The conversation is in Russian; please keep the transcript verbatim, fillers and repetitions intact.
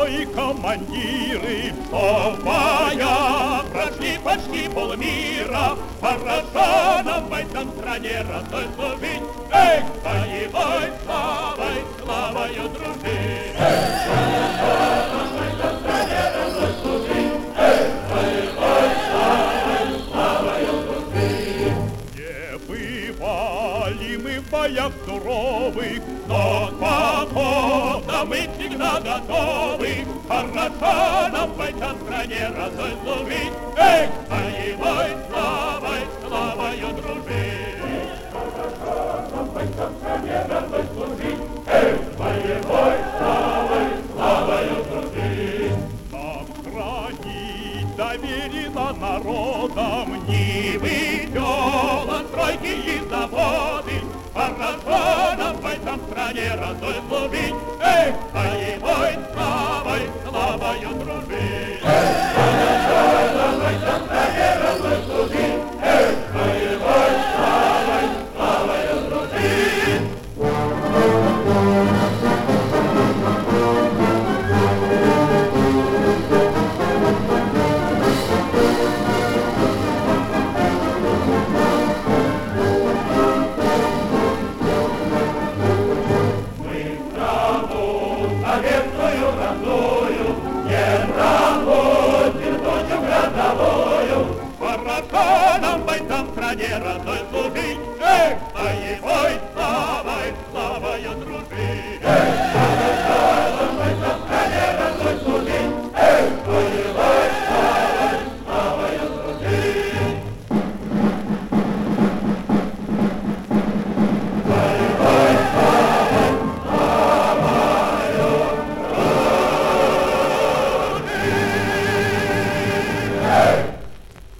герой командиры, что в боях прошли почти полмира, хорошо нам в этом стране родной служить. Эх, боевой славой, славою дружить. Эх, хорошо нам в этом стране родной служить. Эх, боевой славой, славою дружить. Не бывали мы в боях суровых, но к походам мы всегда готовы. Хорошо нам в этой стране родной служить. Эх, боевой славой, славою дружить. Хорошо нам в этой стране родной служить. Эх, боевой славой, славою дружить. Нам хранить доверено народам Нивы, села, стройки и заводы. Хорошо нам в этом стране родной служить. Эх, боевой славой, славою дружить. Эх, хорошо нам в этом стране родной служить. Эх, боевой славой, славою дружить. Родную, не проходим дочь градовую. Хорошо